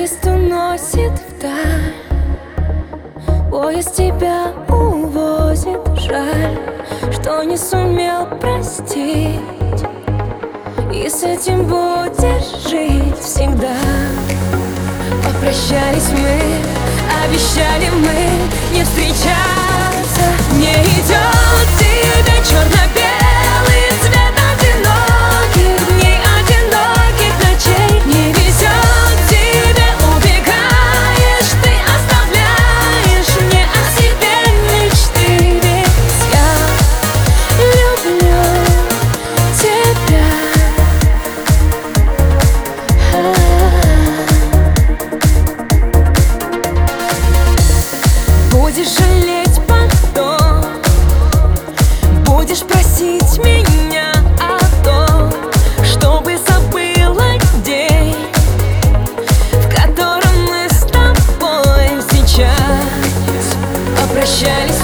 Поезд уносит вдаль, поезд тебя увозит. Жаль, что не сумел простить, и с этим будешь жить всегда. Попрощались мы, обещали мы не встречаться. Не идет тебе черно-белый цвет одиноких дней, одиноких ночей. Не везет тебе, убегаешь, ты оставляешь мне о себе мечты. Ведь я люблю тебя. Будешь жалеть потом, будешь просить меня о том, чтобы забыла день, в котором мы с тобой сейчас попрощались.